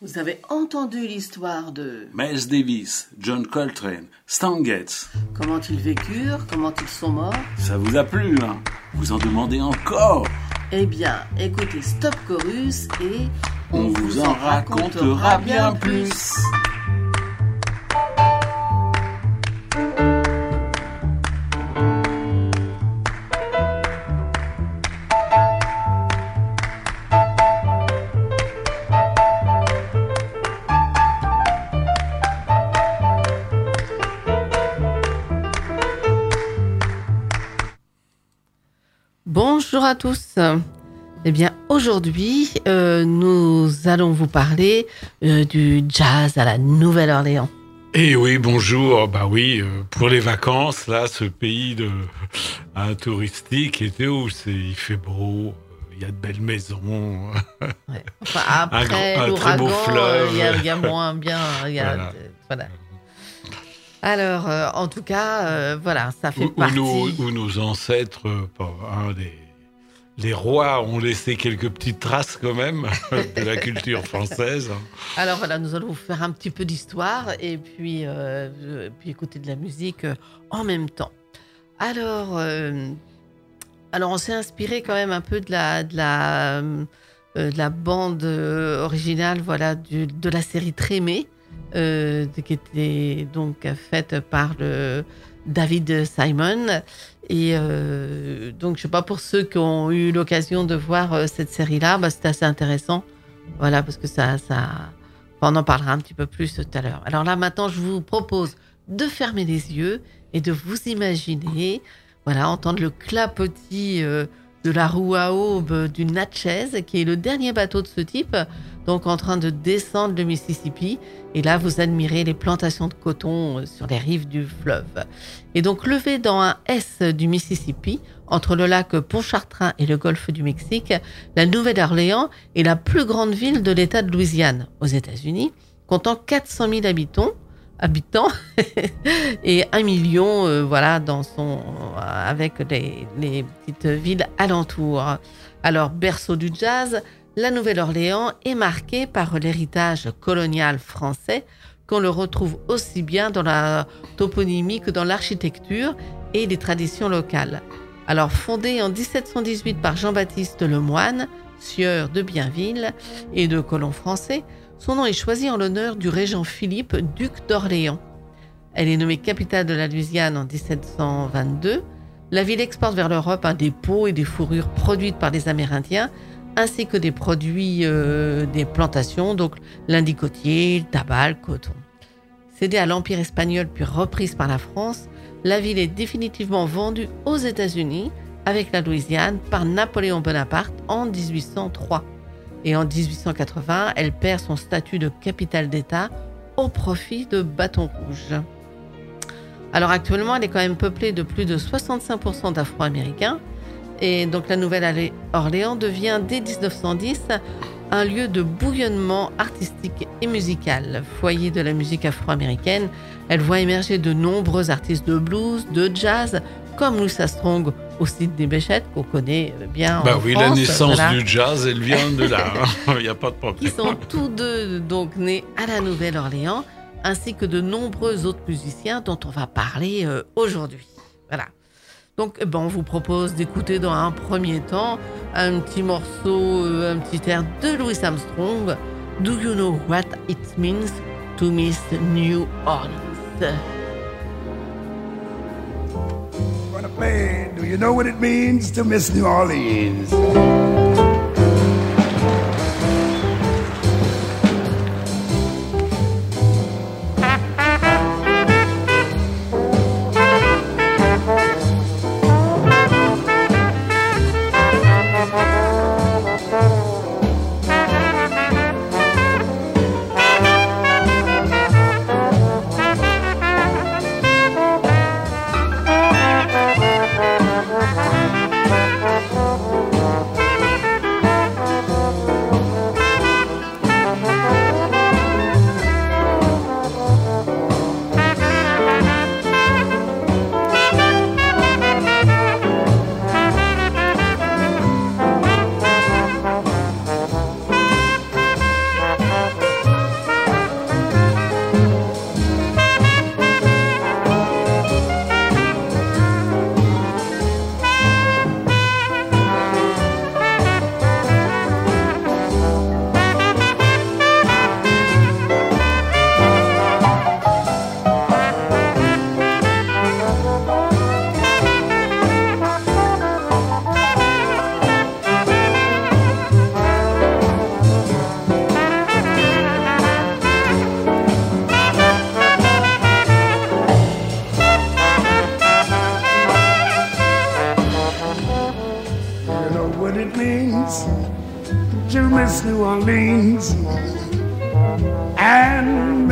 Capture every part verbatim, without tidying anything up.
Vous avez entendu l'histoire de Miles Davis, John Coltrane, Stan Getz. Comment ils vécurent, comment ils sont morts. Ça vous a plu, hein? Vous en demandez encore? Eh bien, écoutez Stop Chorus et on, on vous en racontera bien plus. Bonjour à tous. Eh bien, aujourd'hui, euh, nous allons vous parler euh, du jazz à la Nouvelle-Orléans. Eh oui, bonjour. Bah oui, euh, pour les vacances, là, ce pays de hein, touristique et tout, c'est, il fait beau, il y a de belles maisons. Ouais. Enfin, après un, un l'ouragan, il y, y, y a moins bien. Y a, voilà. Euh, voilà. Alors, euh, en tout cas, euh, voilà, ça fait où, partie... Où nos, où nos ancêtres, euh, hein, les, les rois ont laissé quelques petites traces quand même de la culture française. Alors voilà, nous allons vous faire un petit peu d'histoire et puis, euh, puis écouter de la musique euh, en même temps. Alors, euh, alors, on s'est inspiré quand même un peu de la, de la, euh, de la bande originale, voilà, du, de la série Trémé. Euh, qui était donc faite par le David Simon et euh, donc je sais pas, pour ceux qui ont eu l'occasion de voir euh, cette série-là, bah, c'était assez intéressant, voilà, parce que ça, ça, on en parlera un petit peu plus tout à l'heure. Alors là maintenant, je vous propose de fermer les yeux et de vous imaginer, voilà, entendre le clapotis euh, de la roue à aube du Natchez, qui est le dernier bateau de ce type, donc en train de descendre le Mississippi. Et là, vous admirez les plantations de coton sur les rives du fleuve. Et donc, levé dans un S du Mississippi, entre le lac Pontchartrain et le golfe du Mexique, la Nouvelle-Orléans est la plus grande ville de l'État de Louisiane, aux États-Unis, comptant quatre cent mille habitants, habitants et un million, euh, voilà, dans son, euh, avec les, les petites villes alentours. Alors, berceau du jazz, la Nouvelle-Orléans est marquée par l'héritage colonial français, qu'on le retrouve aussi bien dans la toponymie que dans l'architecture et les traditions locales. Alors, fondée en dix-sept cent dix-huit par Jean-Baptiste Lemoine, sieur de Bienville et de colons français, son nom est choisi en l'honneur du régent Philippe, duc d'Orléans. Elle est nommée capitale de la Louisiane en dix-sept cent vingt-deux. La ville exporte vers l'Europe un des peaux et des fourrures produites par les Amérindiens, ainsi que des produits euh, des plantations, donc l'indicotier, le tabac, le coton. Cédée à l'Empire espagnol puis reprise par la France, la ville est définitivement vendue aux États-Unis avec la Louisiane par Napoléon Bonaparte en dix-huit cent trois. Et en dix-huit cent quatre-vingts, elle perd son statut de capitale d'État au profit de Bâton Rouge. Alors actuellement, elle est quand même peuplée de plus de soixante-cinq pour cent d'Afro-Américains. Et donc la Nouvelle-Orléans devient dès dix-neuf cent dix un lieu de bouillonnement artistique et musical. Foyer de la musique afro-américaine, elle voit émerger de nombreux artistes de blues, de jazz, comme Louis Armstrong au site des Béchettes, qu'on connaît bien bah en oui, France. La naissance voilà. du jazz, elle vient de là, il n'y a pas de problème. Qui sont tous deux donc nés à la Nouvelle-Orléans, ainsi que de nombreux autres musiciens dont on va parler euh, aujourd'hui. Voilà. Donc, eh ben, on vous propose d'écouter dans un premier temps un petit morceau, un petit air de Louis Armstrong. Do you know what it means to miss New Orleans? Gonna play. Do you know what it means to miss New Orleans?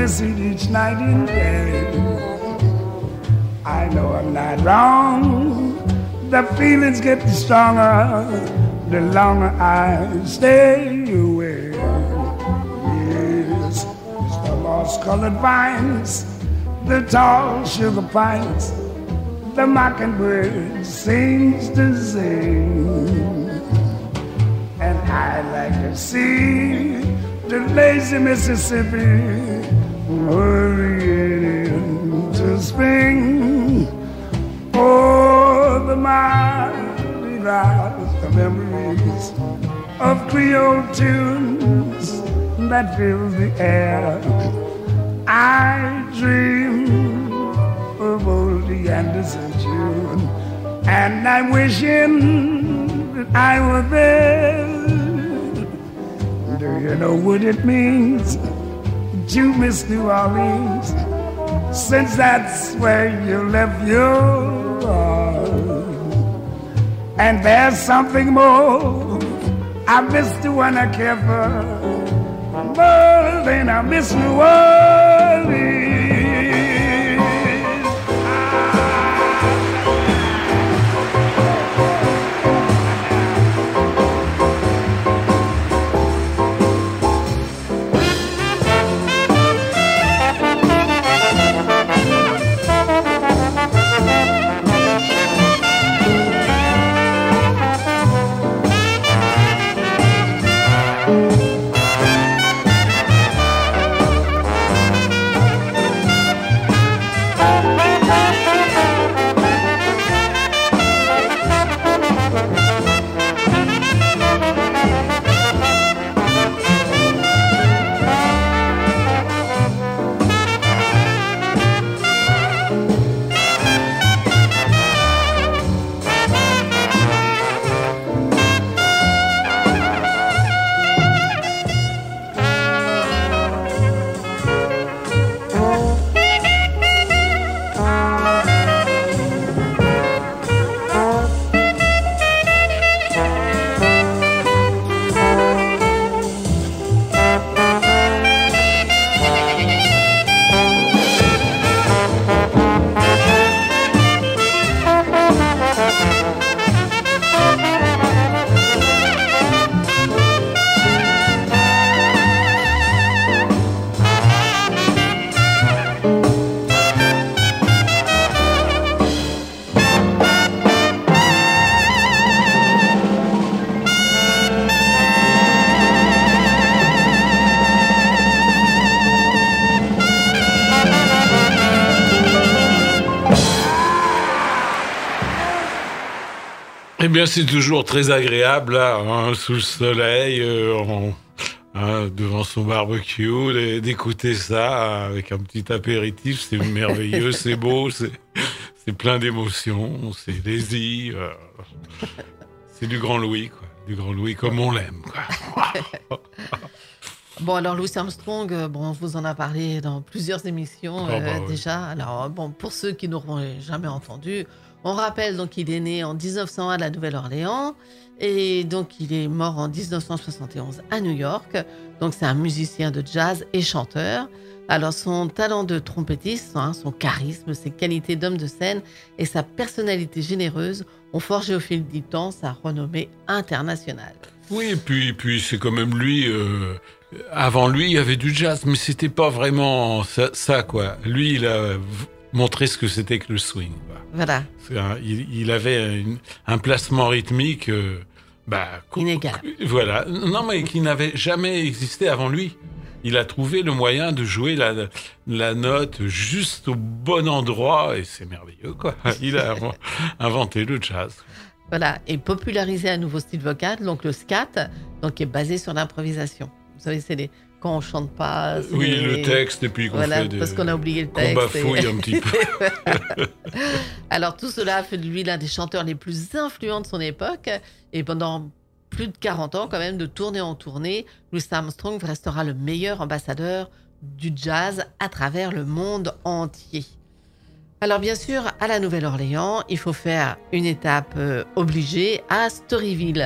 miss it each night and day. I know I'm not wrong. The feelings get stronger the longer I stay away. Yes, it's the lost-colored vines, the tall sugar pines, the mockingbird sings to sing. And I like to see the lazy Mississippi hurrying into spring. Oh, the mighty rise, the memories of Creole tunes that fill the air. I dream of oldie Anderson June, and I'm wishing that I were there. Do you know what it means to miss New Orleans, since that's where you left your heart? And there's something more. I miss the one I care for more than I miss New Orleans. Eh bien, c'est toujours très agréable, là, hein, sous le soleil, euh, en, hein, devant son barbecue, d'écouter ça avec un petit apéritif. C'est merveilleux, c'est beau, c'est, c'est plein d'émotions, c'est lazy. Euh, c'est du Grand Louis, quoi. Du Grand Louis comme on l'aime, quoi. Bon, alors Louis Armstrong, euh, bon, on vous en a parlé dans plusieurs émissions euh, oh, bah, oui. déjà. Alors, bon, pour ceux qui n'auront jamais entendu, on rappelle donc qu'il est né en dix-neuf cent un à la Nouvelle-Orléans et donc il est mort en dix-neuf cent soixante et onze à New York. Donc c'est un musicien de jazz et chanteur. Alors son talent de trompettiste, hein, son charisme, ses qualités d'homme de scène et sa personnalité généreuse ont forgé au fil du temps sa renommée internationale. Oui, et puis, puis c'est quand même lui. Euh, avant lui, il y avait du jazz, mais c'était pas vraiment ça, ça quoi. Lui, il a montré ce que c'était que le swing, quoi. Voilà. Un, il, il avait une, un placement rythmique euh, bah, inégal. Voilà. Non, mais qui n'avait jamais existé avant lui. Il a trouvé le moyen de jouer la, la note juste au bon endroit et c'est merveilleux, quoi. Il a inventé le jazz. Voilà, et popularisé un nouveau style vocal, donc le scat, donc qui est basé sur l'improvisation. Vous savez, c'est les quand on chante pas. Oui, les... le texte et puis qu'on voilà, fait des... parce qu'on a oublié le texte. On bafouille et... un petit peu. Alors tout cela a fait de lui l'un des chanteurs les plus influents de son époque et pendant plus de quarante ans quand même, de tournée en tournée, Louis Armstrong restera le meilleur ambassadeur du jazz à travers le monde entier. Alors bien sûr, à la Nouvelle-Orléans, il faut faire une étape euh, obligée à Storyville.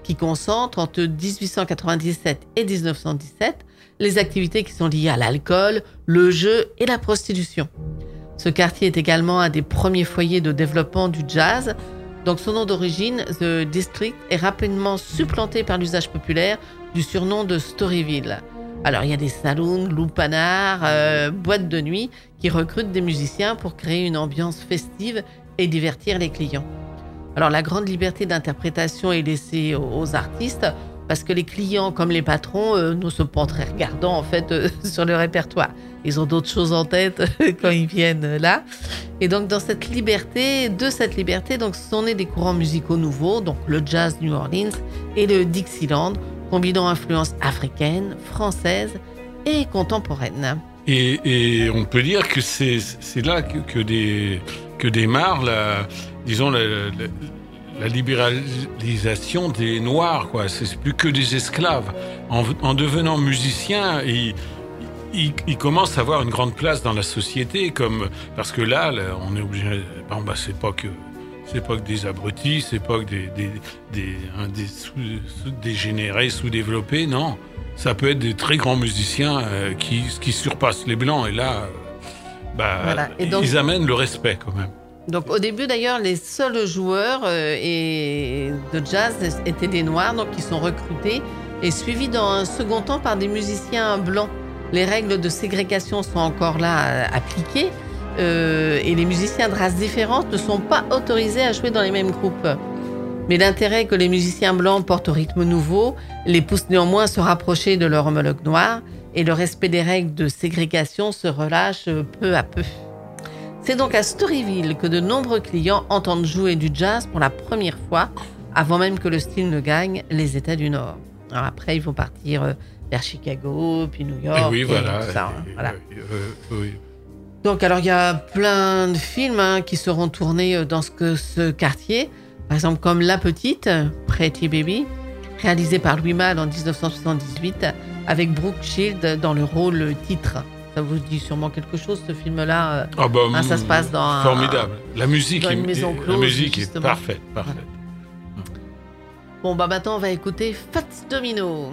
qui concentre entre dix-huit cent quatre-vingt-dix-sept et dix-neuf cent dix-sept les activités qui sont liées à l'alcool, le jeu et la prostitution. Ce quartier est également un des premiers foyers de développement du jazz. Donc son nom d'origine, The District, est rapidement supplanté par l'usage populaire du surnom de Storyville. Alors il y a des saloons, lupanars, euh, boîtes de nuit qui recrutent des musiciens pour créer une ambiance festive et divertir les clients. Alors la grande liberté d'interprétation est laissée aux, aux artistes parce que les clients comme les patrons euh, ne sont pas très regardants en fait euh, sur le répertoire. Ils ont d'autres choses en tête quand ils viennent là. Et donc dans cette liberté, de cette liberté, donc sont nés des courants musicaux nouveaux, donc le jazz New Orleans et le Dixieland, combinant influences africaines, françaises et contemporaines. Et, et on peut dire que c'est, c'est là que, que, des, que démarre la, disons, la, la, la libéralisation des Noirs, quoi. C'est plus que des esclaves. En, en devenant musicien, ils, ils, ils commencent à avoir une grande place dans la société, comme, parce que là, là on est obligé. Bon, bah, c'est pas que. C'est pas que des abrutis, c'est pas que des, des, des, hein, des sous, sous dégénérés, sous-développés, non. Ça peut être des très grands musiciens euh, qui, qui surpassent les Blancs. Et là, euh, bah, voilà. Et donc, ils amènent le respect quand même. Donc au début d'ailleurs, les seuls joueurs euh, et de jazz étaient des Noirs, donc qui sont recrutés et suivis dans un second temps par des musiciens blancs. Les règles de ségrégation sont encore là euh, appliquées euh, et les musiciens de races différentes ne sont pas autorisés à jouer dans les mêmes groupes. Mais l'intérêt que les musiciens blancs portent au rythme nouveau les pousse néanmoins à se rapprocher de leur homologue noir et le respect des règles de ségrégation se relâche peu à peu. C'est donc à Storyville que de nombreux clients entendent jouer du jazz pour la première fois, avant même que le style ne gagne les États du Nord. Alors après, ils vont partir vers Chicago, puis New York, et oui, et voilà, tout ça. Et, voilà. euh, oui. Donc alors, il y a plein de films hein, qui seront tournés dans ce, que, ce quartier. Par exemple, comme La Petite, Pretty Baby, réalisé par Louis Malle en dix-neuf cent soixante-dix-huit, avec Brooke Shields dans le rôle titre. Ça vous dit sûrement quelque chose, ce film-là. Ah bah, hein, ça se passe dans formidable. Un, la musique, dans une est, maison close, la musique justement. est parfaite, parfaite. Voilà. Bon, bah maintenant, on va écouter Fats Domino.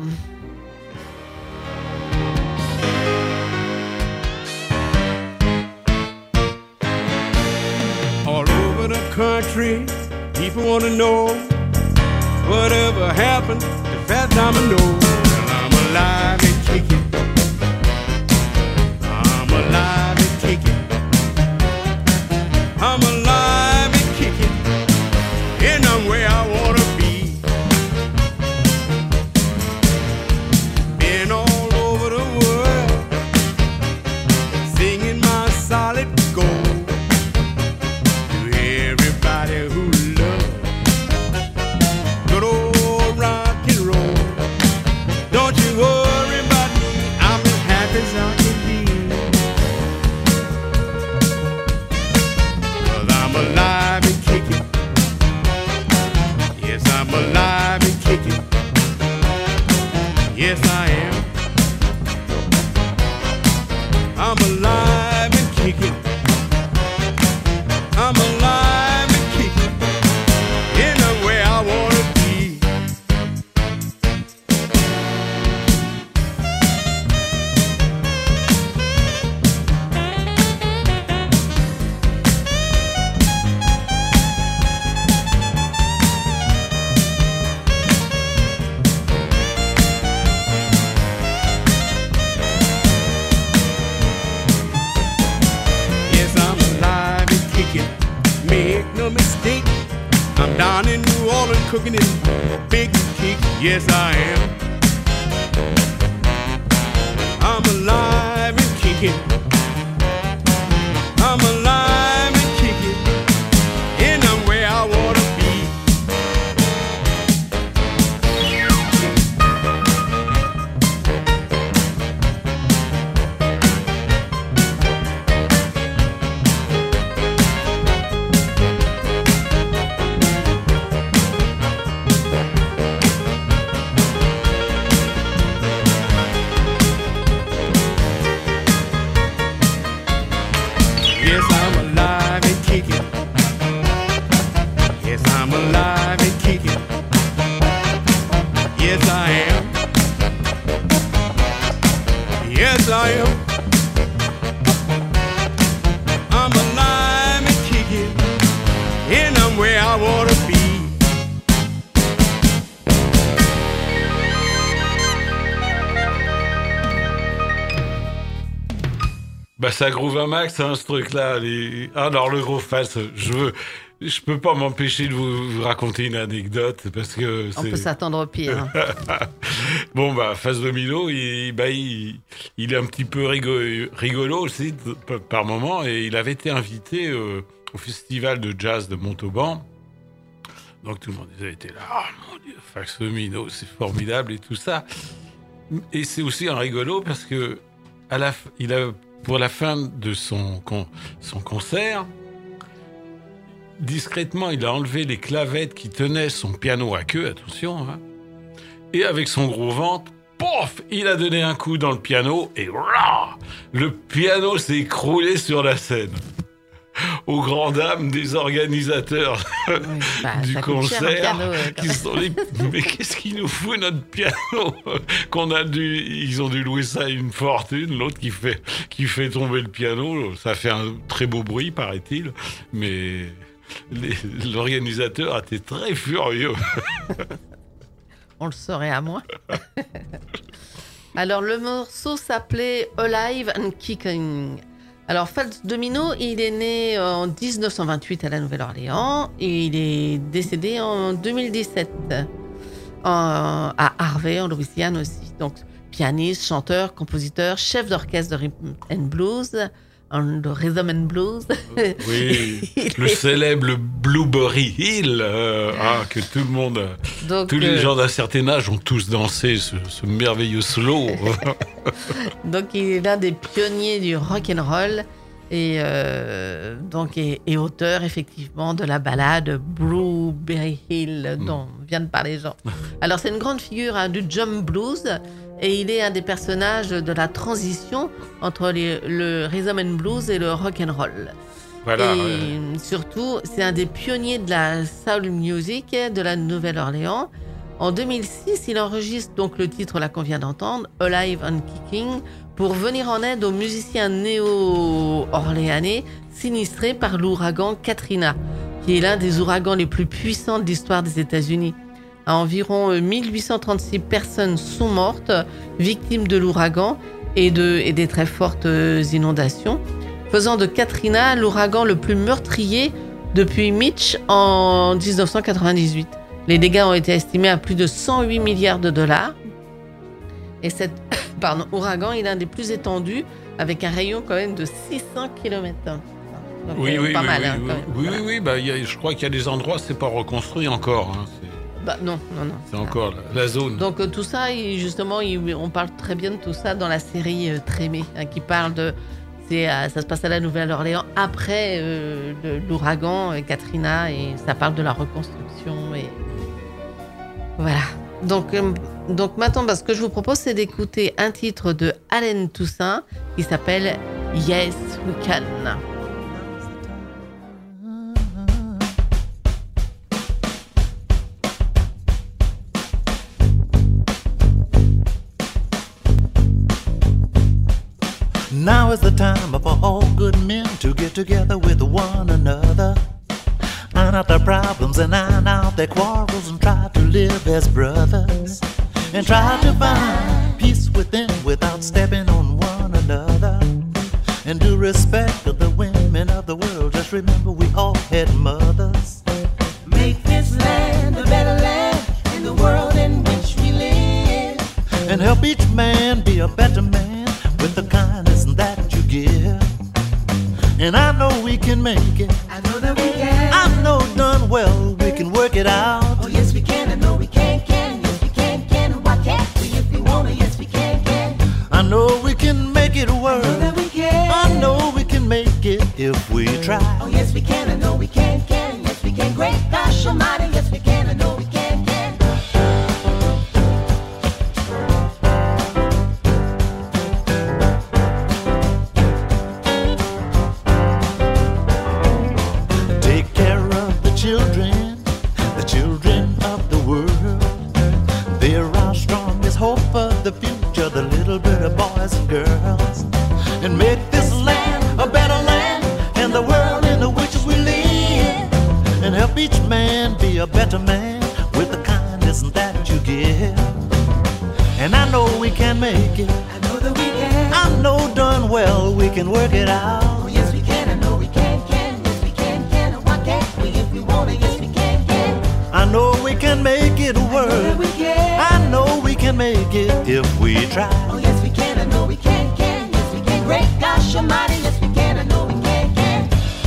All over the country, people want to know whatever happened to Fat Domino. Well, I'm alive and kicking. I'm alive and kicking. I'm alive and kicking. And I'm where I want to be. Been all over the world, singing my solid gold. Everybody who loves good old rock and roll. Don't you worry about me, I'm as happy as I can be. 'Cause I'm alive and kicking. Yes, I'm alive and kicking. Yes, I am. I'm alive and kicking. I'm alive and kicking, and I'm where I wanna be. Yes, I'm alive and kicking. Make no mistake, I'm down in New Orleans cooking in big kick. Yes, I am. I'm alive and kicking. I'm alive and kicking, and I'm where I wanna be. Yes, I am. I'm alive and kicking, and I'm where I wanna be. Bah ça groove un max, hein, ce truc-là. Les... Ah, alors le gros face, je veux, je peux pas m'empêcher de vous, vous raconter une anecdote parce que On c'est... peut s'attendre au pire. Bon bah Face Domino, il, bah, il, il est un petit peu rigolo, rigolo aussi de- par moment et il avait été invité euh, au festival de jazz de Montauban. Donc tout le monde avait été là, ah mon Dieu, Face Domino, c'est formidable et tout ça. Et c'est aussi un rigolo parce que à la, f- il a pour la fin de son, con- son concert, discrètement, il a enlevé les clavettes qui tenaient son piano à queue, attention, hein, et avec son gros ventre, pof, il a donné un coup dans le piano et rah, le piano s'est écroulé sur la scène. Aux grandes dames des organisateurs Oui, bah, du ça coûte cher, un concert, piano, euh, quand qui même. se sont dit mais qu'est-ce qu'il nous fout notre piano qu'on a dû, ils ont dû louer ça à une fortune, l'autre qui fait qui fait tomber le piano, ça fait un très beau bruit paraît-il, mais les- l'organisateur a été très furieux. On le saurait à moins. Alors, le morceau s'appelait Alive and Kicking. Alors, Fats Domino, il est né en dix-neuf cent vingt-huit à la Nouvelle-Orléans et il est décédé en deux mille dix-sept en- à Harvey, en Louisiane aussi. Donc, pianiste, chanteur, compositeur, chef d'orchestre de rhythm and blues, hein, de rhythm and blues. Oui, Il le est- célèbre Blueberry Hill, euh, ah, que tout le monde, Donc, tous les euh, gens d'un certain âge ont tous dansé ce, ce merveilleux slow. Donc, il est l'un des pionniers du rock and roll et euh, donc et, et auteur effectivement de la ballade Blueberry Hill dont vient de parler Jean. Alors, c'est une grande figure hein, du jump blues et il est un des personnages de la transition entre les- le rhythm and blues et le rock and roll. Voilà. et ouais. surtout, c'est un des pionniers de la soul music de la Nouvelle-Orléans. En deux mille six, il enregistre donc le titre là qu'on vient d'entendre, Alive and Kicking, pour venir en aide aux musiciens néo-orléanais sinistrés par l'ouragan Katrina, qui est l'un des ouragans les plus puissants de l'histoire des États-Unis. À environ euh, mille huit cent trente-six personnes sont mortes, victimes de l'ouragan et, de, et des très fortes euh, inondations, faisant de Katrina l'ouragan le plus meurtrier depuis Mitch en dix-neuf cent quatre-vingt-dix-huit. Les dégâts ont été estimés à plus de cent huit milliards de dollars. Et cet pardon, ouragan est l'un des plus étendus, avec un rayon quand même de six cents kilomètres. Donc, Oui, euh, oui, pas oui, mal, oui, hein, oui, quand même. oui, Voilà. oui, oui, bah, il y a- je crois qu'il y a des endroits, c'est pas reconstruit encore. Hein, c'est, Bah, non, non, non. c'est encore la, la zone. Donc euh, tout ça, il- justement, il- on parle très bien de tout ça dans la série euh, Trémé, hein, qui parle de... c'est, euh, ça se passe à la Nouvelle-Orléans après euh, le- l'ouragan euh, Katrina, et ça parle de la reconstruction. Et voilà. Donc, euh, donc maintenant, bah, ce que je vous propose, c'est d'écouter un titre de Allen Toussaint qui s'appelle Yes We Can. Now is the time for all good men to get together with one another, iron out their problems and iron out their quarrels, and try to live as brothers, and try to find peace within without stepping on one another, and do respect of the women of the world. Just remember we all had mothers. Make this land a better land in the world in which we live. And help each man be a better man with the kindness that you give. And I know we can make it. I know that we can. I know done well we can work it out. Oh yes we can. I know we can. Can yes we can. Can why can't we if we wanna? Yes we can. Can. I know we can make it work. I know that we can. I know we can make it if we try. Oh yes we can. I know we can. Can yes we can. Great gosh Almighty. Yes we can. I know we can. Can. Take care of the children, the children of the world. They're our strongest hope for the future, the little bit of boys and girls. girls, and make this land a better land, and the world in which we live, and help each man be a better man with the kindness that you give. And I know we can make it. I know that we can. I know darn well we can work it out. Oh, yes, we can. I know we can, can. Yes, we can, can. And why can't we if we want it? Yes, we can, can. I know we can make it I know work. that we can. I know we can make it if we try. Oh, yes, we can. I know we can, can. Yes, we can. Great gosh almighty. Yes, we can. I know we can, can.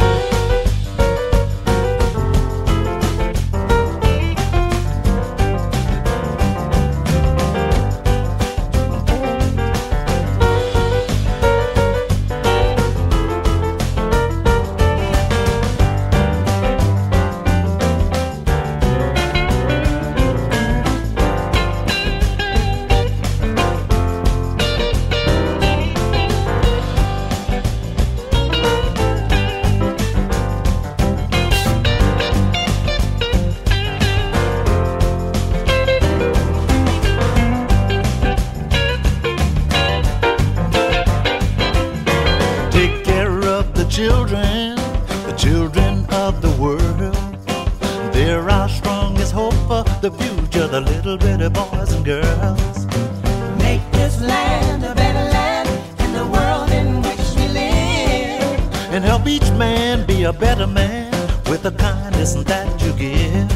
Take care of the children, the children of the world. They're our strongest hope for the future, the little bitty boys and girls. Make this land a better land, and the world in which we live. And help each man be a better man with the kindness that you give.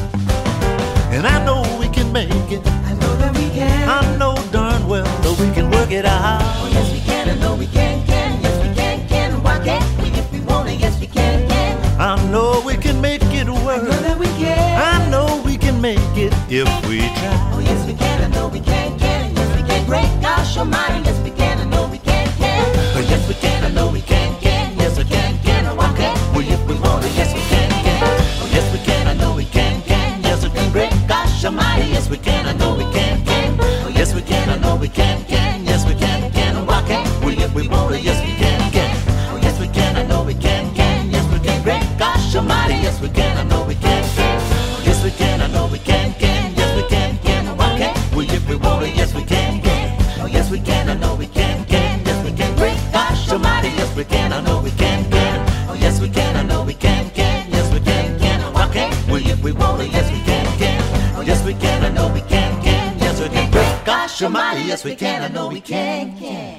And I know we can make it. I know that we can. I know darn well that we can work it out. Oh, yes, we can. I know we can, can. Yes, we can, can. And why can't we if we want it? Yes, we can, can. I know we can make it I work. know that we can. I know we can make it if we try. Oh, yes, we can. I know we can, can. Yes, we can. Great gosh almighty. Yes, we can. I know we can, can. Oh, yes, we can. I know we can, can. Yes, we can, can. And why can't we if we want it? Yes, we can, can. Oh, yes, we can. I know we can, can. Yes, we can. Great gosh almighty. Yes, we can. I know we can, can. Oh, yes, we can. I know we can, can. Yes, we can, can. And why can't we if we want it? Yes, we can, can. Oh, yes, we can. I know we can, can. Yes, we can. Great gosh almighty. Yes, we can. I know we can, can. Oh, yes, we can. I know we can, can. Yes, we can, can. And why can't we if we want it? Yes, we can, can. Oh, yes, we can. I know we can, can. Yes, we can. Great gosh almighty. Yes, we can. I know we can, can. Oh, yes, we can. I know we can, can. Yes, we can, can. And why can't we if we want it? Yes, we can, can. Oh, yes, we can. I know we can, can. Yes, we can. Great gosh almighty. Yes, we can. I know we can, can.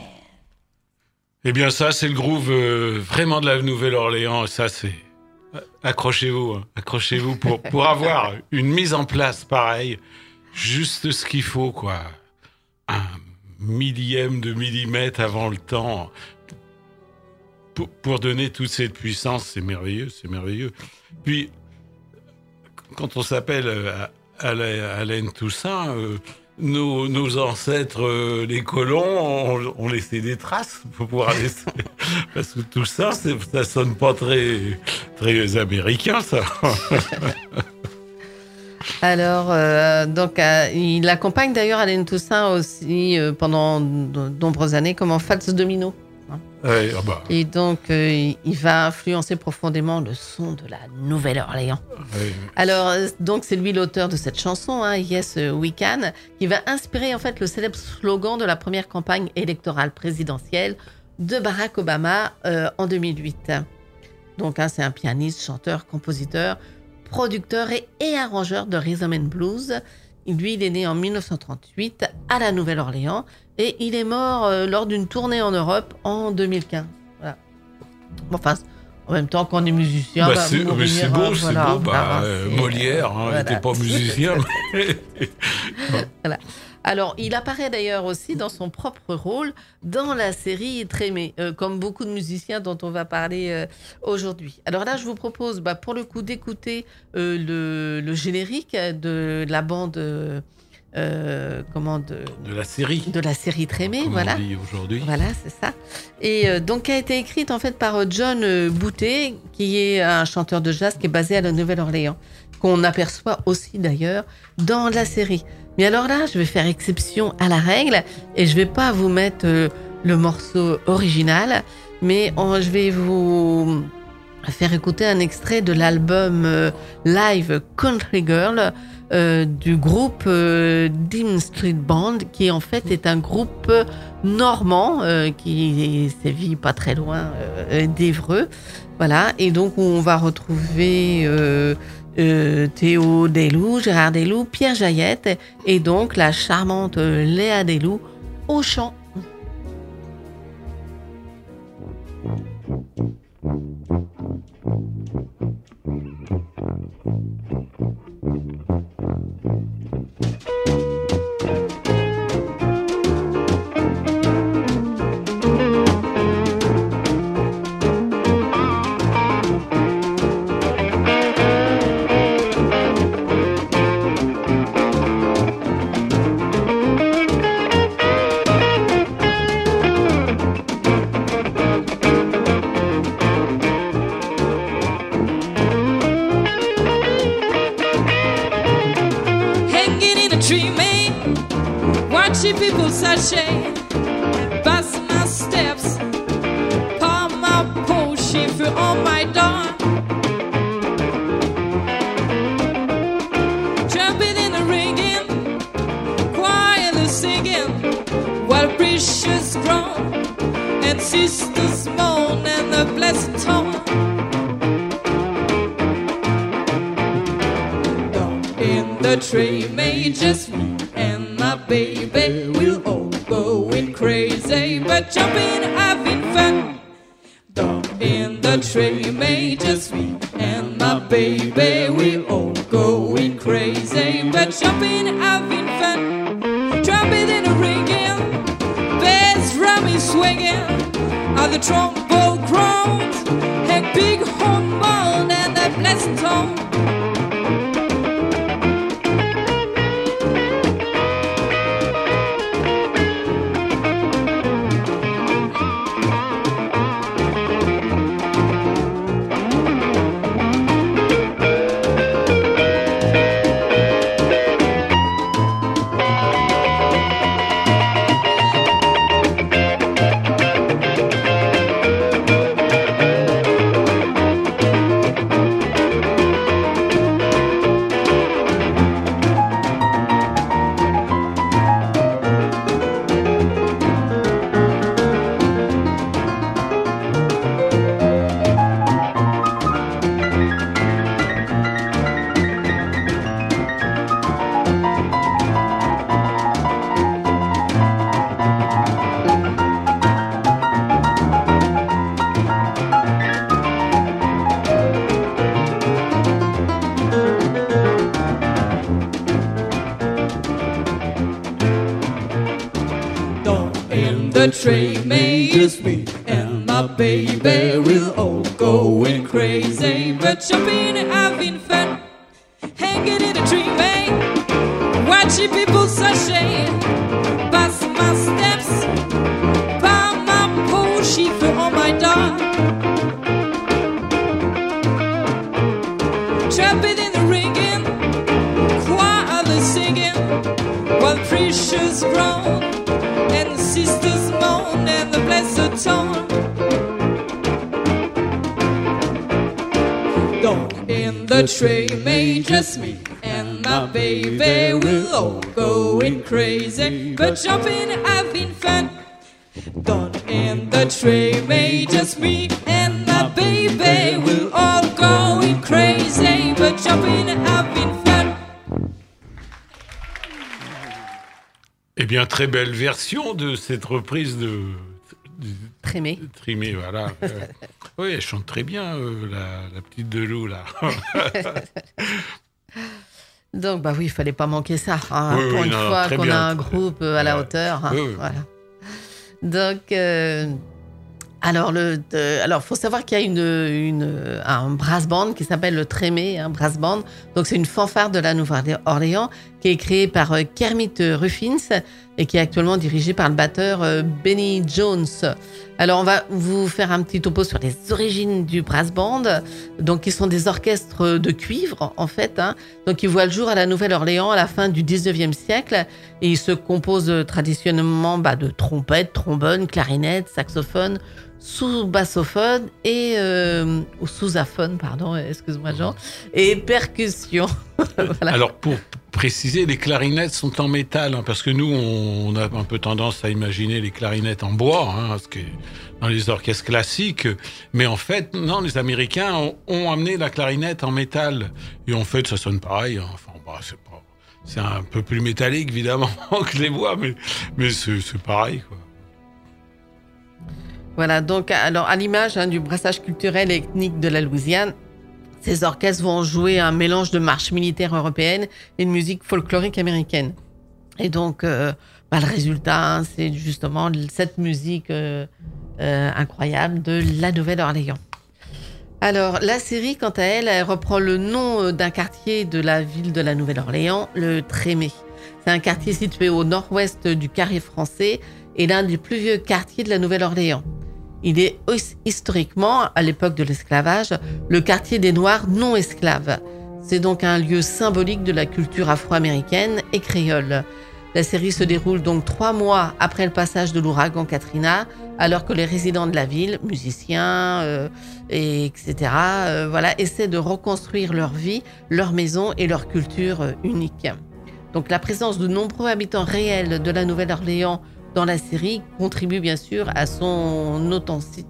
Eh bien, ça, c'est le groove euh, vraiment de la Nouvelle-Orléans. Ça, c'est... Accrochez-vous, hein. Accrochez-vous pour, pour avoir une mise en place pareille. Juste ce qu'il faut, quoi. Un millième de millimètre avant le temps. Pour, pour donner toute cette puissance, c'est merveilleux, c'est merveilleux. Puis, quand on s'appelle euh, Alain, Alain Toussaint... Euh, Nos, nos ancêtres, euh, les colons, ont, ont laissé des traces pour pouvoir laisser. Parce que tout ça, c'est, ça sonne pas très, très américain, ça. Alors, euh, donc, euh, il accompagne d'ailleurs Alain Toussaint aussi euh, pendant de nombreuses années comme en false domino. Hein. Ouais, ah bah. Et donc, euh, il, il va influencer profondément le son de la Nouvelle-Orléans. Ouais. Alors, euh, donc, c'est lui l'auteur de cette chanson, hein, Yes We Can, qui va inspirer en fait le célèbre slogan de la première campagne électorale présidentielle de Barack Obama euh, en deux mille huit. Donc, hein, c'est un pianiste, chanteur, compositeur, producteur et, et arrangeur de rhythm and blues. Lui, il est né en dix-neuf cent trente-huit à la Nouvelle-Orléans et il est mort euh, lors d'une tournée en Europe en deux mille quinze. Voilà. Bon, enfin, en même temps, quand on est musicien, Bah, bah, c'est, mourir, mais c'est beau, euh, c'est voilà, beau. Bah, bah, euh, c'est- Molière, hein, il voilà. n'était pas musicien. mais- Voilà. Alors, il apparaît d'ailleurs aussi dans son propre rôle dans la série Trémé, euh, comme beaucoup de musiciens dont on va parler euh, aujourd'hui. Alors là, je vous propose, bah, pour le coup, d'écouter euh, le, le générique de la bande, euh, euh, comment, de, De la série, de la série Trémé, comme voilà. on dit aujourd'hui. Voilà, c'est ça. Et euh, donc, qui a été écrite en fait par euh, John euh, Boutet, qui est un chanteur de jazz qui est basé à la Nouvelle-Orléans, qu'on aperçoit aussi d'ailleurs dans la série. Mais alors là, je vais faire exception à la règle et je vais pas vous mettre euh, le morceau original, mais on- je vais vous faire écouter un extrait de l'album euh, live Country Girl euh, du groupe euh, Dean Street Band, qui en fait est un groupe normand euh, qui sévit pas très loin euh, d'Évreux. Voilà, et donc on va retrouver euh, euh, Théo Desloups, Gérard Desloups, Pierre Jaillette et donc la charmante Léa Desloups au chant. Watching people sashay past my steps, palm my potion for on my door, jumping in the ringing, quietly singing, while precious grown and sisters moan and the blessed tone. Down in the train, may just me and my baby, we'll all going crazy, but jumping, having fun. Down in the train, may just me and my baby, we'll all going crazy, but jumping, having fun. Trumpet in the ringing, bass drum is swinging, are the trombone groans, and big hormone and that blessed tone. The train may use me and my baby, we'll all going crazy, but jumping and having fun, hanging in a tree, man, watching people sashay past my steps, by my pole sheet for on my door, trapping in the ringing, quietly singing, while precious grown and sisters moan and the blessed tone. Down in the train, may just me and my baby, we'll all going crazy, but jumping and having fun. Down in the train, may just me and my baby, we'll all going crazy, but jumping and having fun. Eh bien, très belle version de cette reprise de... de Trémé. Trémé, voilà. euh, oui, elle chante très bien, euh, la, la petite Delou, là. Donc, bah oui, il fallait pas manquer ça. Hein, Oui, pour oui, une non, fois très qu'on bien. a un groupe euh, à la Ouais. hauteur. Hein, Oui, oui. voilà. Donc, euh, alors, le, de- alors, faut savoir qu'il y a une, une, un brass band qui s'appelle le Trémé, un brass band. Donc, c'est une fanfare de la Nouvelle-Orléans qui est créée par euh, Kermit Ruffins et qui est actuellement dirigé par le batteur euh, Benny Jones. Alors, on va vous faire un petit topo sur les origines du brass band. Donc, ils sont des orchestres de cuivre, en fait. Hein. Donc, ils voient le jour à la Nouvelle-Orléans à la fin du dix-neuvième siècle. Et ils se composent traditionnellement bah, de trompettes, trombones, clarinettes, saxophones, sous-bassophone et euh, ou sous-aphone, pardon, excuse-moi Jean, et percussion. Voilà. Alors pour préciser, les clarinettes sont en métal, hein, parce que nous on a un peu tendance à imaginer les clarinettes en bois, hein, parce que dans les orchestres classiques, mais en fait non, les Américains ont, ont amené la clarinette en métal et en fait ça sonne pareil. Hein. Enfin bah, c'est pas, c'est un peu plus métallique évidemment que les bois, mais mais c'est, c'est pareil quoi. Voilà, donc alors à l'image hein, du brassage culturel et ethnique de la Louisiane, ces orchestres vont jouer un mélange de marches militaires européennes et de musique folklorique américaine. Et donc, euh, bah, le résultat, hein, c'est justement cette musique euh, euh, incroyable de la Nouvelle-Orléans. Alors, la série, quant à elle, elle reprend le nom d'un quartier de la ville de la Nouvelle-Orléans, le Trémé. C'est un quartier situé au nord-ouest du Carré français et l'un des plus vieux quartiers de la Nouvelle-Orléans. Il est historiquement, à l'époque de l'esclavage, le quartier des Noirs non esclaves. C'est donc un lieu symbolique de la culture afro-américaine et créole. La série se déroule donc trois mois après le passage de l'ouragan Katrina, alors que les résidents de la ville, musiciens, euh, et etc., euh, voilà, essaient de reconstruire leur vie, leur maison et leur culture euh, unique. Donc la présence de nombreux habitants réels de la Nouvelle-Orléans dans la série contribue bien sûr à son authenticité.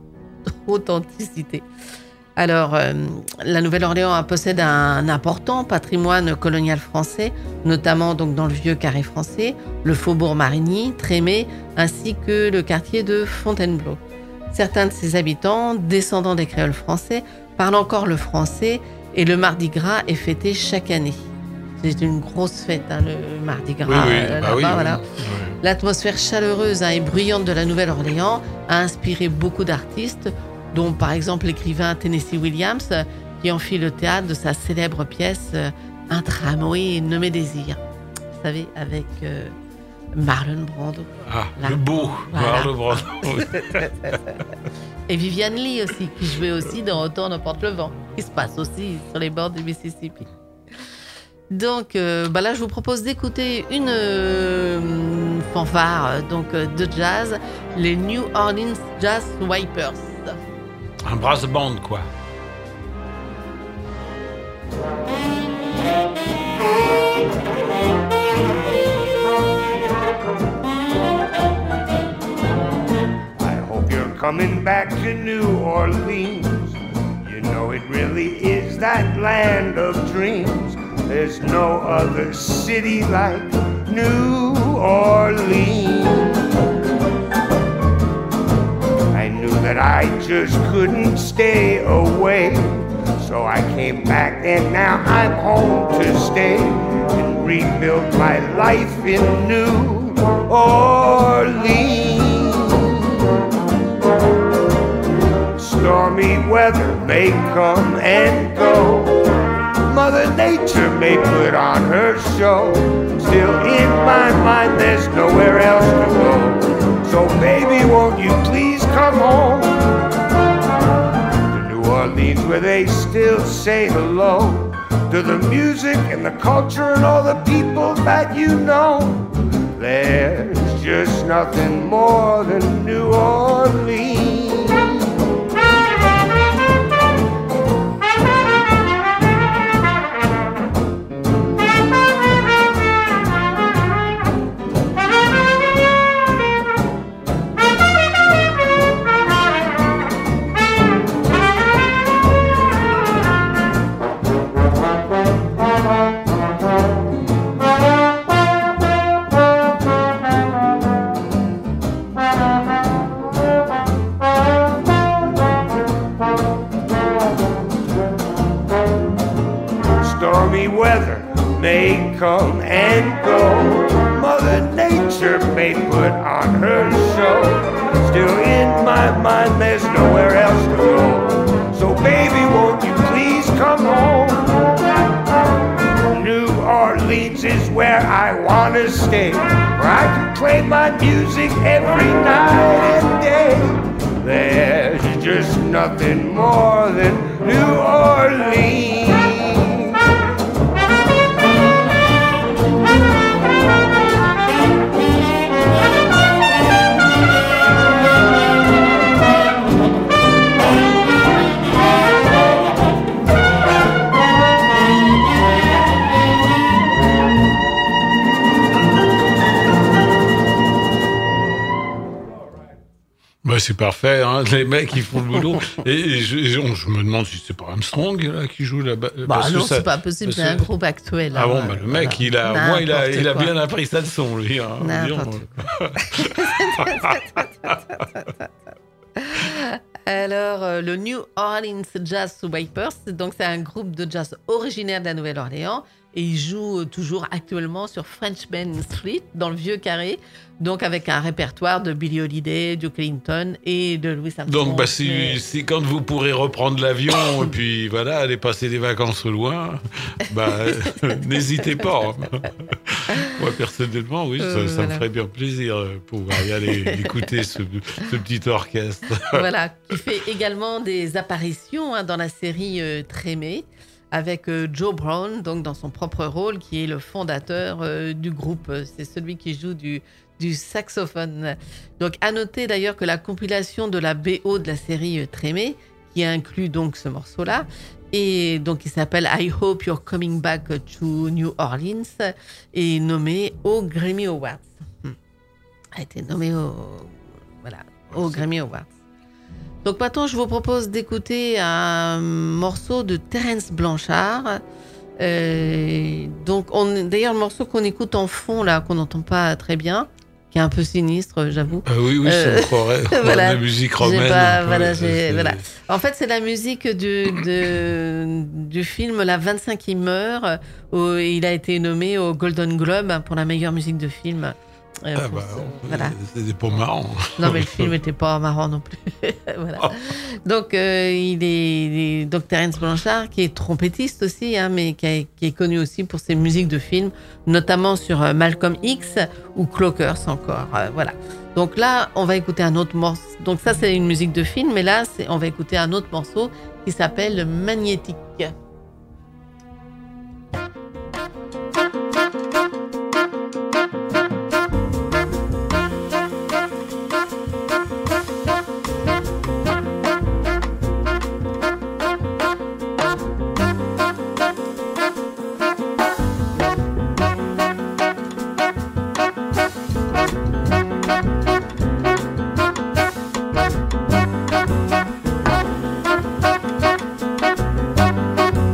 Alors, euh, la Nouvelle-Orléans possède un important patrimoine colonial français, notamment donc dans le vieux Carré français, le faubourg Marigny, Trémé, ainsi que le quartier de Fontainebleau. Certains de ses habitants, descendants des créoles français, parlent encore le français et le Mardi Gras est fêté chaque année. C'est une grosse fête, hein, le Mardi Gras. Oui, oui. Euh, Bah oui, voilà. oui. L'atmosphère chaleureuse hein, et bruyante de la Nouvelle-Orléans a inspiré beaucoup d'artistes, dont par exemple l'écrivain Tennessee Williams, qui en fit le théâtre de sa célèbre pièce euh, Un tramway nommé Désir. Vous savez, avec euh, Marlon Brando. Ah, Là. le beau Voilà. Marlon Brando. Et Viviane Lee aussi, qui jouait aussi dans Retour n'importe le vent, qui se passe aussi sur les bords du Mississippi. Donc euh, bah là, je vous propose d'écouter une euh, fanfare donc, euh, de jazz, les New Orleans Jazz Wipers. Un brass band quoi. I hope you're coming back to New Orleans. You know it really is that land of dreams. There's no other city like New Orleans. I knew that I just couldn't stay away, so I came back and now I'm home to stay and rebuild my life in New Orleans. Stormy weather may come and go, Mother Nature may put on her show. Still in my mind there's nowhere else to go. So baby, won't you please come home to New Orleans, where they still say hello to the music and the culture and all the people that you know. There's just nothing more than New Orleans. May come and go, Mother Nature may put on her show. Still in my mind there's nowhere else to go. So baby, won't you please come home? New Orleans is where I wanna stay, where I can play my music every night and day. There's just nothing more than New Orleans. Bah, c'est parfait, hein. Les mecs ils font le boulot. Et, et je, et je, je me demande si c'est pas Armstrong là, qui joue là-bas. Bah parce non, que ça- c'est pas possible, parce c'est un que- groupe actuel. Ah hein, bon, bah, le mec, voilà. il a, au moins, il a, il a N'importe bien quoi. appris sa leçon, lui. Hein. N'importe Alors, euh, le New Orleans Jazz Wipers, donc c'est un groupe de jazz originaire de la Nouvelle-Orléans et ils jouent euh, toujours actuellement sur Frenchman Street, dans le Vieux Carré, donc avec un répertoire de Billie Holiday, Duke Ellington et de Louis Armstrong. Donc, bah, c'est, Mais- c'est quand vous pourrez reprendre l'avion et puis voilà, aller passer des vacances au loin, bah, n'hésitez pas. Moi, personnellement, oui, Euh, ça, ça me voilà. ferait bien plaisir de pouvoir y aller écouter ce, ce petit orchestre. Voilà, qui fait également des apparitions hein, dans la série euh, Trémé, avec euh, Joe Brown, donc dans son propre rôle, qui est le fondateur euh, du groupe. C'est celui qui joue du, du saxophone. Donc, à noter d'ailleurs que la compilation de la B O de la série euh, Trémé, qui inclut donc ce morceau-là, et donc il s'appelle I Hope You're Coming Back to New Orleans, est nommé aux Grammy Awards. Hmm. A été nommé au, voilà, aux Grammy Awards. Donc maintenant, je vous propose d'écouter un morceau de Terence Blanchard. Euh, donc, on, d'ailleurs, le morceau qu'on écoute en fond, là, qu'on n'entend pas très bien, qui est un peu sinistre, j'avoue. Ah oui, oui, Euh, ça me croirait. voilà. La musique J'ai romaine. pas- un peu, voilà, ça, j'ai- c'est- voilà. En fait, c'est la musique du, de- du film La vingt-cinq qui meurt, où il a été nommé au Golden Globe pour la meilleure musique de film. Euh, Ah pour bah, ce- voilà. c'est pas marrant. Non, mais le film n'était pas marrant non plus. Voilà. Oh. Donc, euh, il, est, il est donc Terence Blanchard, qui est trompettiste aussi, hein, mais qui, a- qui est connu aussi pour ses musiques de films, notamment sur euh, Malcolm X ou Clockers encore. euh, voilà. Donc là, on va écouter un autre morceau. Donc ça, c'est une musique de film, mais là, c'est, on va écouter un autre morceau qui s'appelle Magnétique. Thank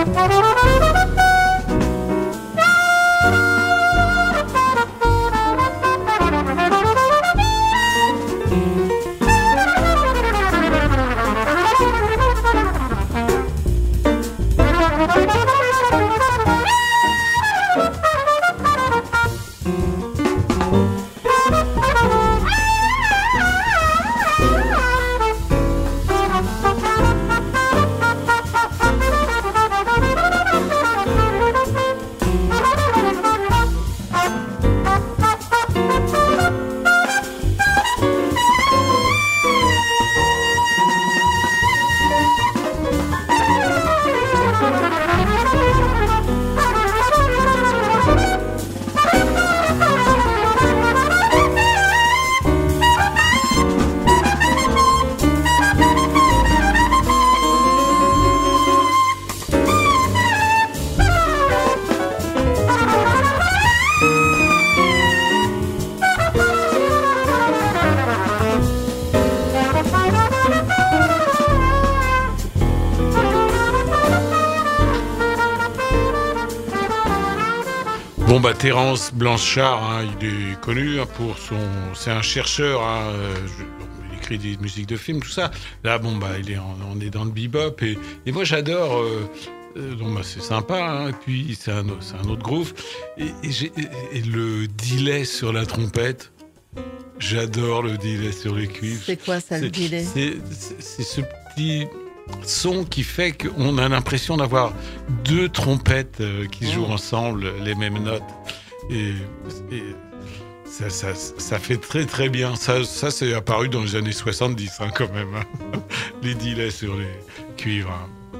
Bon bah Terence Blanchard, hein, il est connu hein, pour son, c'est un chercheur, hein, euh, je- il écrit des musiques de films, tout ça. Là bon bah il est, en- on est dans le bebop et, et moi j'adore. Euh, euh, donc bah, c'est sympa. Hein, et puis c'est un, c'est un autre groove et, et, j'ai- et- et le delay sur la trompette. J'adore le delay sur les cuivres. C'est quoi ça, le C'est- delay? c'est, c'est, c'est ce petit son qui fait qu'on a l'impression d'avoir deux trompettes euh, qui jouent ensemble les mêmes notes. Et, et ça, ça, ça fait très très bien. Ça, ça c'est apparu dans les années soixante-dix hein, quand même. Hein. Les delays sur les cuivres. Hein.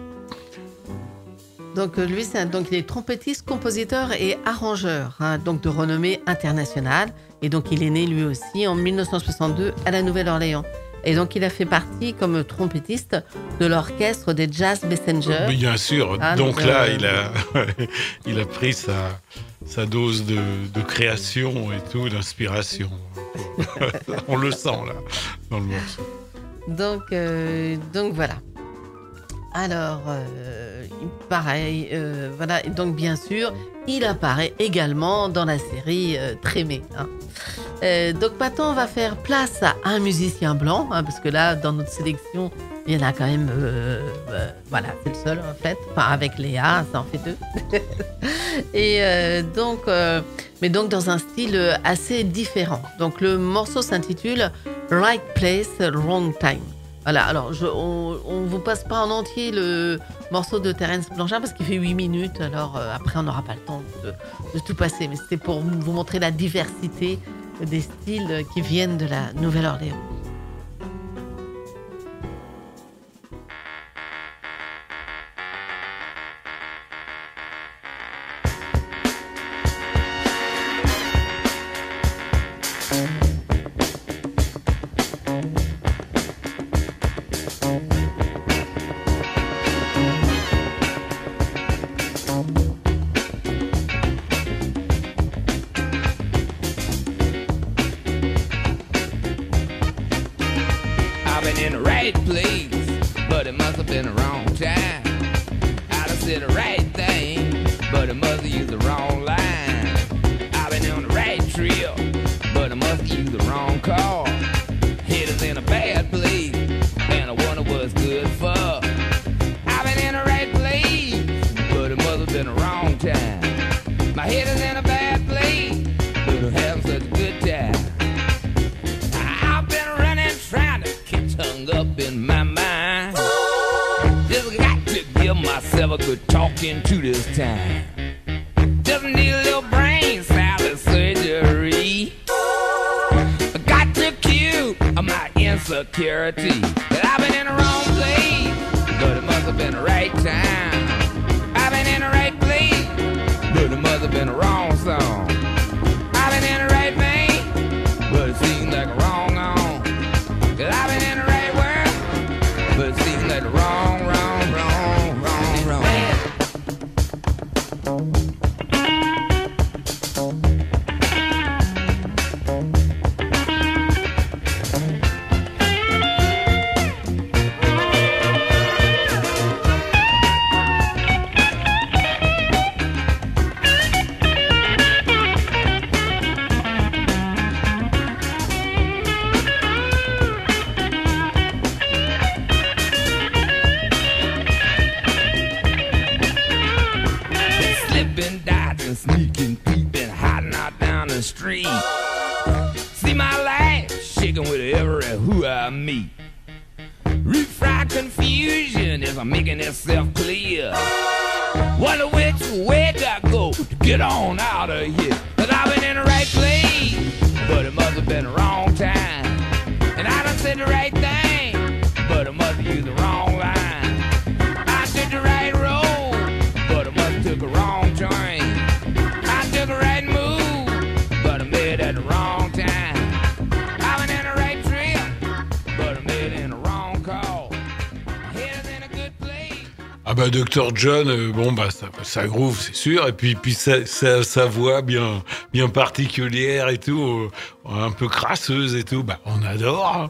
Donc euh, lui, c'est un- donc il est trompettiste, compositeur et arrangeur, hein, donc de renommée internationale. Et donc il est né lui aussi en mille neuf cent soixante-deux à la Nouvelle-Orléans. Et donc il a fait partie comme trompettiste de l'orchestre des Jazz Messengers. Oui, bien sûr. Ah, donc donc, là, euh, il a, il a pris sa, sa dose de, de création et tout, d'inspiration. On le sent là, dans le morceau. Donc, euh, donc voilà. Alors, euh, pareil, euh, voilà. Et donc bien sûr, il apparaît également dans la série euh, Trémé. Hein. Euh, donc maintenant, on va faire place à un musicien blanc, hein, parce que là, dans notre sélection, il y en a quand même, euh, euh, voilà, c'est le seul en fait. Enfin, avec Léa, ça en fait deux. Et euh, donc, euh, mais donc dans un style euh, assez différent. Donc le morceau s'intitule Right Place, Wrong Time. Voilà, alors je, on ne vous passe pas en entier le morceau de Terence Blanchard parce qu'il fait huit minutes, alors euh, après on n'aura pas le temps de, de tout passer, mais c'était pour vous montrer la diversité des styles qui viennent de la Nouvelle-Orléans. I've been in the right place, but it must have been the wrong time. I done said the right thing, but it must have used the wrong line. I've been on the right trip, but I must have used the wrong car. Head is in a bad place, and I wonder what's good for. I've been in the right place, but it must have been the wrong time. My head is in a bad place, but I'm having such a good time. I've been running, trying to get hung up in my mind. Just got to give myself a good talking to this time. Just need a little brain salad surgery. I got to cure my insecurity. That I've been in the wrong place, but it must have been the right time. I've been in the right place, but it must have been the wrong song. I've been in the right vein, but it seems like a wrong on. Cause I've been in the right world, but it seems like the wrong, wrong, wrong, wrong, wrong. and sneaking, peeping, hiding out down the street. See my life shaking with every who I meet. Refried confusion as I'm making itself clear. Wonder which way I go to get on out of here. Cause I've been in the right place, but it must have been the wrong time. And I done said the right thing, but I must have used the wrong line. I took the right road, but I must have took a wrong train. I took a right move, but I made it at the wrong time. I've been in the right trip, but I made it in the wrong call. Headed in a good place. Ah bah docteur John, euh, bon bah ça, ça groove c'est sûr, et puis puis sa, sa, sa voix bien bien particulière et tout, euh, un peu crasseuse et tout, bah on adore.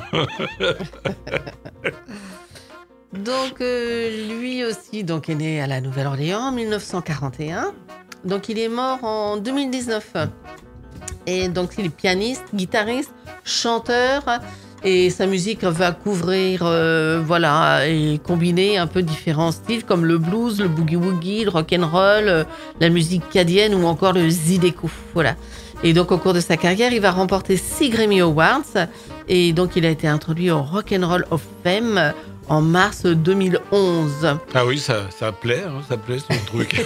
Donc euh, lui aussi donc est né à la Nouvelle-Orléans en dix-neuf cent quarante et un. Donc il est mort en deux mille dix-neuf. Et donc il est pianiste, guitariste, chanteur. Et sa musique va couvrir, euh, voilà, et combiner un peu différents styles comme le blues, le boogie-woogie, le rock'n'roll, euh, la musique cadienne ou encore le zydeco. Voilà. Et donc au cours de sa carrière, il va remporter six Grammy Awards. Et donc il a été introduit au Rock'n'Roll of Fame en mars deux mille onze. Ah oui, ça, ça plaît, hein, ça plaît son truc.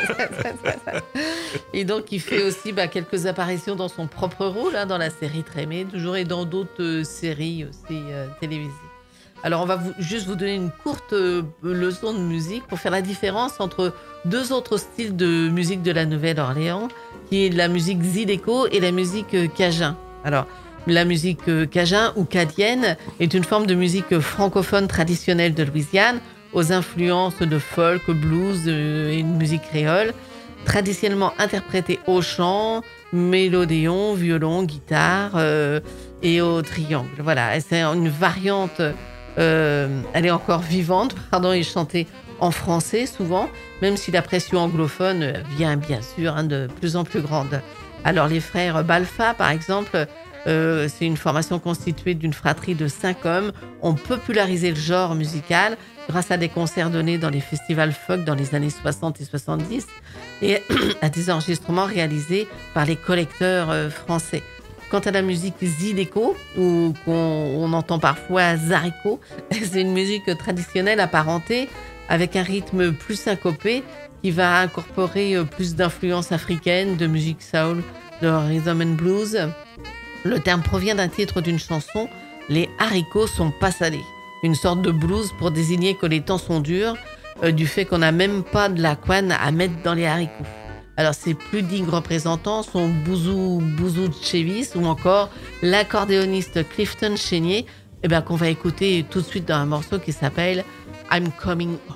Et donc il fait aussi bah, quelques apparitions dans son propre rôle, hein, dans la série Trémé, toujours et dans d'autres euh, séries aussi euh, télévisées. Alors on va vous, juste vous donner une courte euh, leçon de musique pour faire la différence entre deux autres styles de musique de la Nouvelle-Orléans, qui est la musique zydeco et la musique euh, cajun. Alors la musique euh, cajun ou cadienne est une forme de musique francophone traditionnelle de Louisiane, aux influences de folk, blues euh, et une musique créole, traditionnellement interprétée au chant, mélodéon, violon, guitare euh, et au triangle. Voilà, c'est une variante, euh, elle est encore vivante, pardon, et chantée en français souvent, même si la pression anglophone vient bien sûr hein, de plus en plus grande. Alors les frères Balfa, par exemple, euh, c'est une formation constituée d'une fratrie de cinq hommes, ont popularisé le genre musical grâce à des concerts donnés dans les festivals folk dans les années soixante et soixante-dix et à des enregistrements réalisés par les collecteurs euh, français. Quant à la musique zydeco, ou qu'on on entend parfois zariko, c'est une musique traditionnelle apparentée avec un rythme plus syncopé qui va incorporer plus d'influences africaines, de musique soul, de rhythm and blues. Le terme provient d'un titre d'une chanson, « Les haricots sont pas salés », une sorte de blues pour désigner que les temps sont durs, euh, du fait qu'on n'a même pas de la couenne à mettre dans les haricots. Alors ses plus dignes représentants sont Bouzou, Bouzou Chevis ou encore l'accordéoniste Clifton Chenier, eh ben, qu'on va écouter tout de suite dans un morceau qui s'appelle « I'm Coming Home ».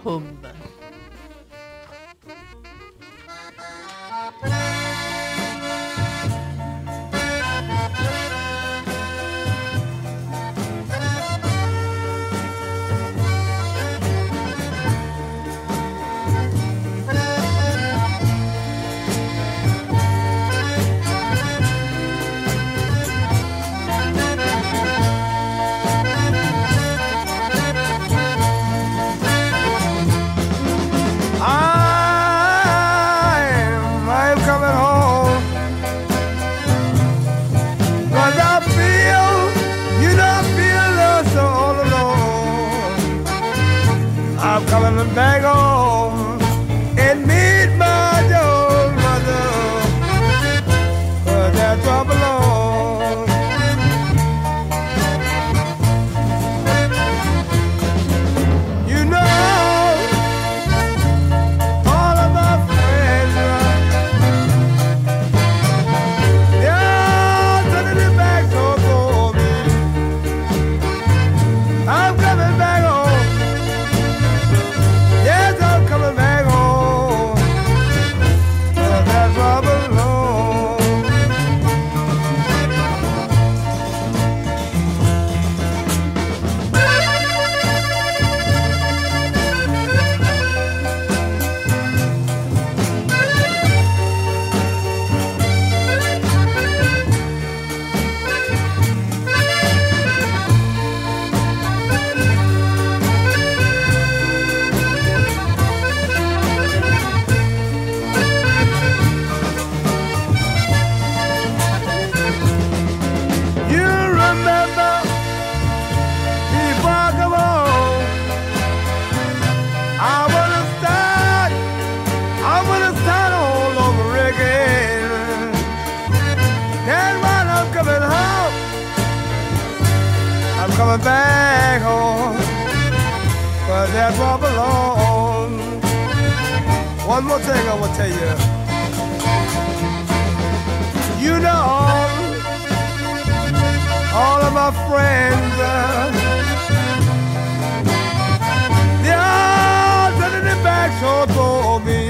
Coming back home and meet my old mother, 'cause that's where I belong. You know, all of my friends, they're turning their backs on me. I'm coming back home. Yes, coming back home, but that's all belong. One more thing I want to tell you. You know, all of my friends, uh, they all turning their backs on for me.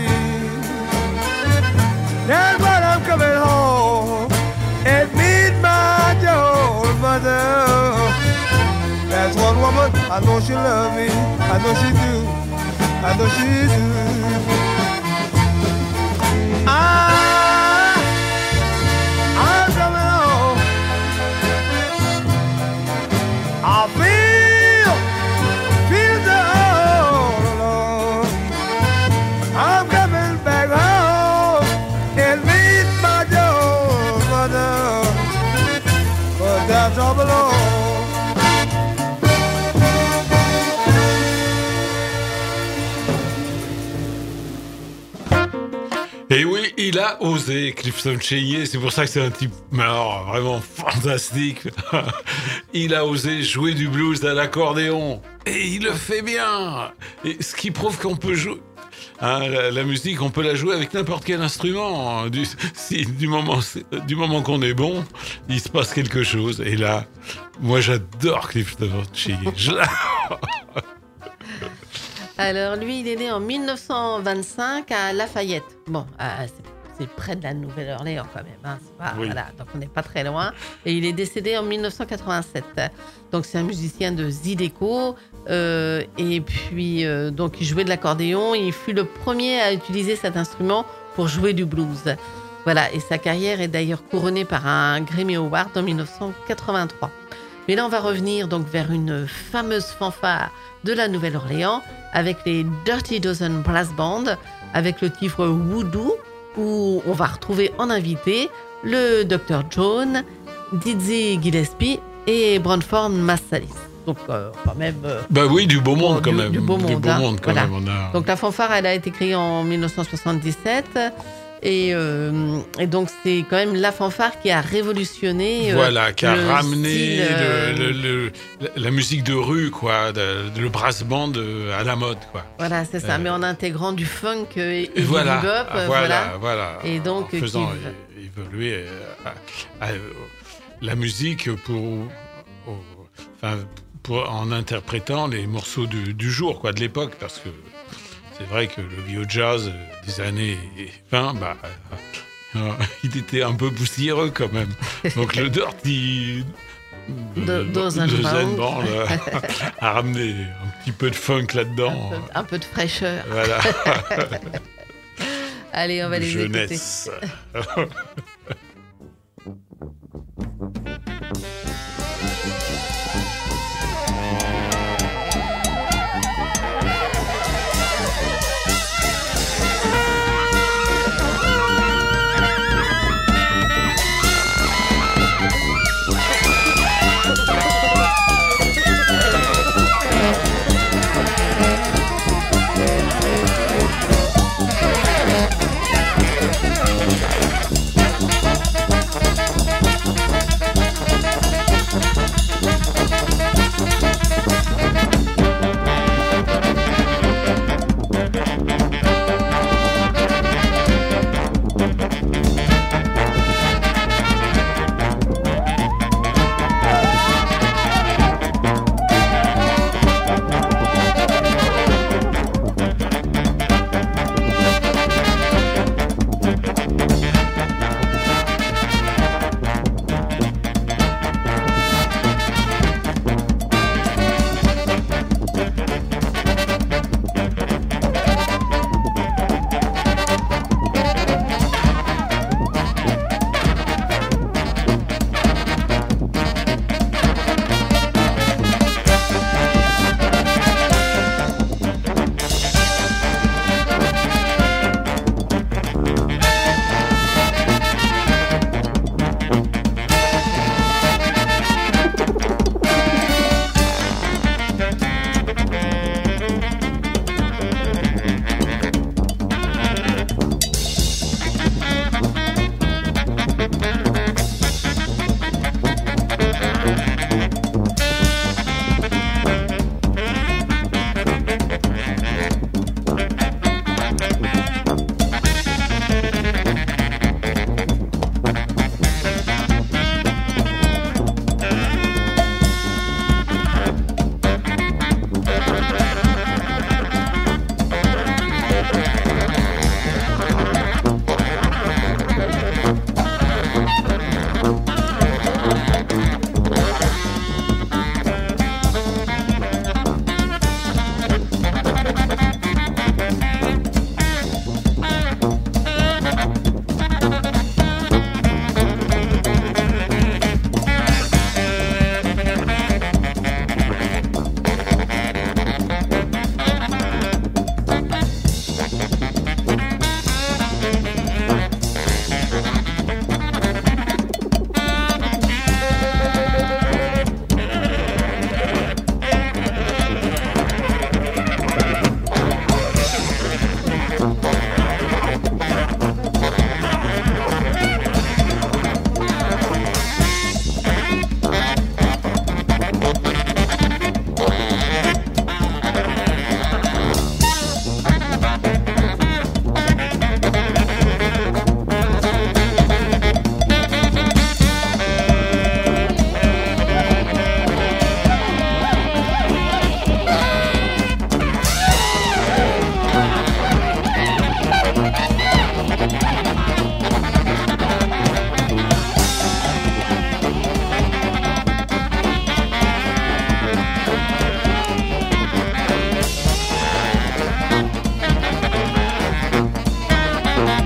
That's why I'm coming home and meet my old mother. That's one woman, I know she love me, I know she do, I know she do. I, I'm coming home. I feel, feel the all alone. I'm coming back home and meet my old mother. But that's all alone. Et oui, il a osé, Clifton Chenier, c'est pour ça que c'est un type mais alors, vraiment fantastique. Il a osé jouer du blues à l'accordéon, et il le fait bien. Et ce qui prouve qu'on peut jouer... Hein, la, la musique, on peut la jouer avec n'importe quel instrument. Du, si, du moment, du moment qu'on est bon, il se passe quelque chose. Et là, moi j'adore Clifton Chenier. Je l'adore. Alors, lui, il est né en mille neuf cent vingt-cinq à Lafayette. Bon, euh, c'est, c'est près de la Nouvelle-Orléans quand même. Hein, c'est pas, Oui. Voilà, donc on n'est pas très loin. Et il est décédé en mille neuf cent quatre-vingt-sept. Donc, c'est un musicien de Zydeco. Euh, et puis, euh, donc, il jouait de l'accordéon. Il fut le premier à utiliser cet instrument pour jouer du blues. Voilà, et sa carrière est d'ailleurs couronnée par un Grammy Award en mille neuf cent quatre-vingt-trois. Mais là, on va revenir donc vers une fameuse fanfare de la Nouvelle-Orléans avec les Dirty Dozen Brass Band, avec le titre Voodoo, où on va retrouver en invité le docteur John, Dizzy Gillespie et Branford Marsalis. Donc, euh, quand même... Euh, Bah oui, du beau monde quand du, même. Du beau monde, beau hein, monde quand voilà. même. On a... Donc, la fanfare, elle a été créée en mille neuf cent soixante-dix-sept. Et, euh, et donc, c'est quand même la fanfare qui a révolutionné. Euh, Voilà, qui a le ramené style, euh, le, le, le, la musique de rue, quoi, de, de le brass band euh, à la mode, quoi. Voilà, c'est ça, Euh, mais en intégrant du funk et, et voilà, du bebop. voilà, voilà. voilà. Et donc, en faisant qui- é- évoluer euh, à- à- la musique pour, au- enfin, pour, en interprétant les morceaux du, du jour, quoi, de l'époque, parce que c'est vrai que le vieux jazz des années vingt, bah, euh, il était un peu poussiéreux quand même. Donc le dirty De- Dozen Dozen Band. Band, euh, a ramené un petit peu de funk là-dedans. Un peu, un peu de fraîcheur. Voilà. Allez, on va les écouter. Jeunesse. Thank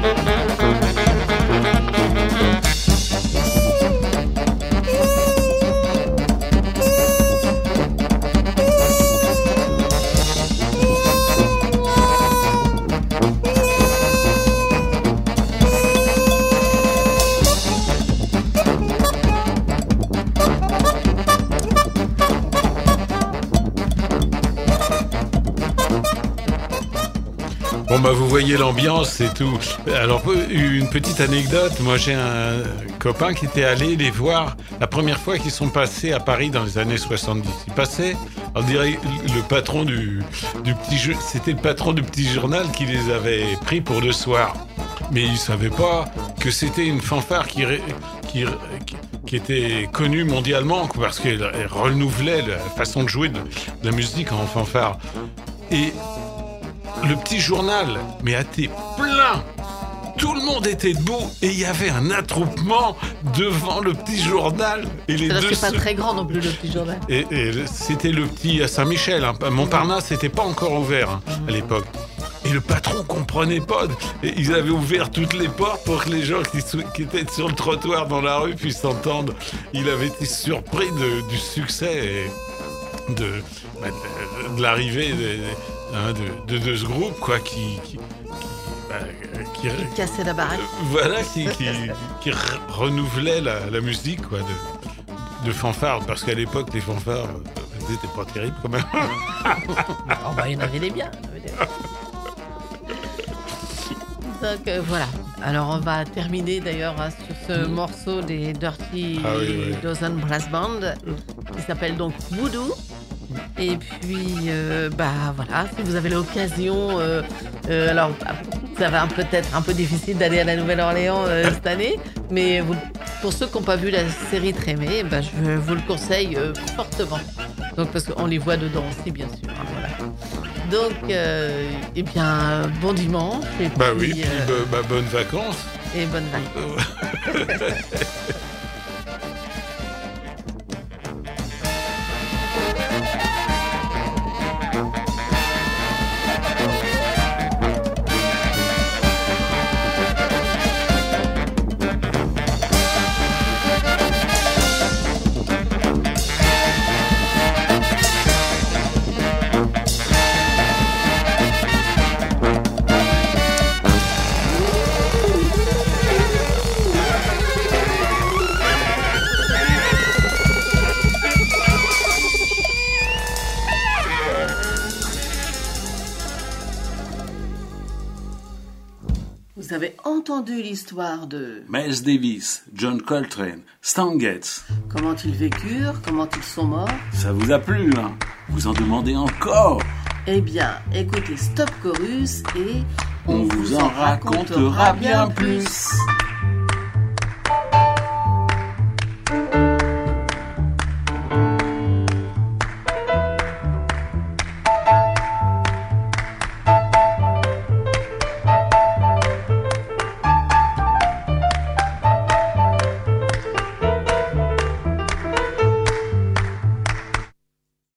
Bon bah vous voyez l'ambiance, c'est tout. Alors une petite anecdote, moi j'ai un copain qui était allé les voir la première fois qu'ils sont passés à Paris dans les années soixante-dix. Ils passaient, on dirait le patron du, du petit jeu, c'était le patron du petit journal qui les avait pris pour le soir. Mais il savait pas que c'était une fanfare qui, qui, qui était connue mondialement parce qu'elle renouvelait la façon de jouer de la musique en fanfare. Et le petit journal, mais était plein. Tout le monde était debout et il y avait un attroupement devant le petit journal. Et les c'est deux pas se... très grand non plus le petit journal. Et, et c'était le petit à Saint-Michel. Hein. Montparnasse n'était pas encore ouvert hein, mmh. à l'époque. Et le patron comprenait pas. Et ils avaient ouvert toutes les portes pour que les gens qui, qui étaient sur le trottoir dans la rue puissent entendre. Il avait été surpris de, du succès et de, de, de l'arrivée de, Hein, de, de, de ce groupe quoi qui qui, qui, bah, qui, qui cassait la baraque euh, voilà qui, qui, qui re- renouvelait la, la musique quoi de, de fanfare parce qu'à l'époque les fanfares elles étaient pas terribles quand même. Oh bah il y en avait des biens, il y en avait des biens. Donc euh, voilà, alors on va terminer d'ailleurs hein, sur ce mmh. morceau des Dirty ah, oui, oui. Dozen Brass Band qui s'appelle donc Voodoo. Et puis, euh, bah voilà, si vous avez l'occasion, euh, euh, alors ça va peut-être un peu difficile d'aller à la Nouvelle-Orléans euh, cette année, mais vous, pour ceux qui n'ont pas vu la série Trémé, bah, je vous le conseille euh, fortement. Donc parce qu'on les voit dedans aussi, bien sûr. Hein, voilà. Donc, euh, eh bien, bon dimanche. Et bah puis, oui, puis euh, bah, bah, bonnes vacances. Et bonnes vacances. Vous avez entendu l'histoire de Miles Davis, John Coltrane, Stan Getz. Comment ils vécurent, comment ils sont morts. Ça vous a plu, hein? Vous en demandez encore? Eh bien, écoutez Stop Chorus et on, on vous en racontera, racontera bien plus. plus.